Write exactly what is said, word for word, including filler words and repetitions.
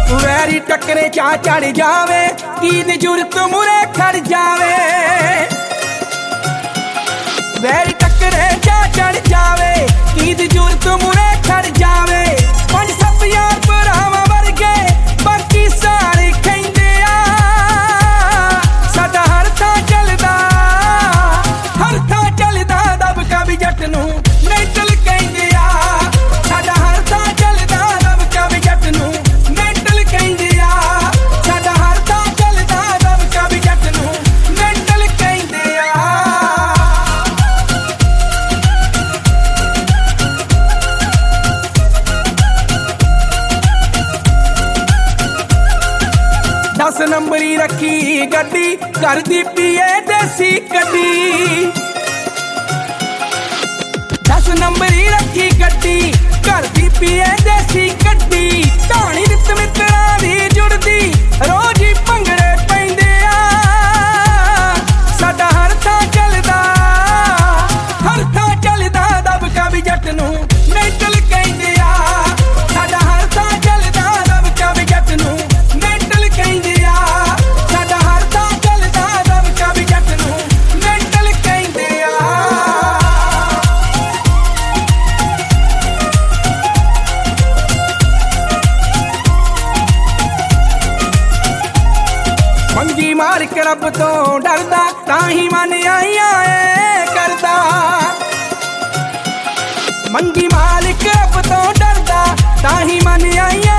very ਟੱਕਰੇ ਚਾ ਚੜ ਜਾਵੇ ਕੀ ਦੀ ਜ਼ਰੂਰਤ ਮੁਰੇ ਖੜ ਜਾਵੇ ਵੈਰੀ ਟੱਕਰੇ ਚਾ ਚੜ ਜਾਵੇ ਕੀ ਦੀ ਜ਼ਰੂਰਤ ਮੁਰੇ ਖੜ ਜਾਵੇ ਪੰਜ ਸੱਤ ਯਾਰ ਭਰਾਵਾਂ ਵਰਗੇ ਬਾਕੀ ਸਾਰੇ ਕਹਿੰਦੇ ਆ ਸਾਡਾ ਹਰ ਥਾਂ ਚੱਲਦਾ ਹਰ ਥਾਂ ਚੱਲਦਾ ਦਬਕਾ ਵੀ ਜੱਟ ਨੂੰ ਮੈਂਟਲ ਕਹਿੰਦੇ ਆ ਸਾਡਾ ਹਰ ਥਾਂ ਚੱਲਦਾ ਦਬਕਾ ਵੀ ਜੱਟ ਨੂੰ ਮੈਂਟਲ ਕਹਿੰਦੇ ਆ ਸਾਡਾ ਹਰ ਥਾਂ ਚੱਲਦਾ ਦਬਕਾ ਵੀ ਜੱਟ ਨੂੰ ਮੈਂਟਲ ਕਹਿੰਦੇ ਆ दस नंबरी रखी गड्डी कर दी पीए देसी गड्डी दस नंबरी रखी गड्डी कर दी पीए देसी गड्डी ढाणी रित मित्रा दी जुड़दी रोज ही भंगड़े पैंदे आ साडा हर थां चलदा हर थां चलदा दबका भी जट नूं मैंटल कहंदे आ साडा हर थां चलदा दबका भी जट नूं मैंटल कहंदे मंगी मार के रब तो डरदा ताही मन आइया करदा मंगी मालिक रब तो डरदा ताही मन आइया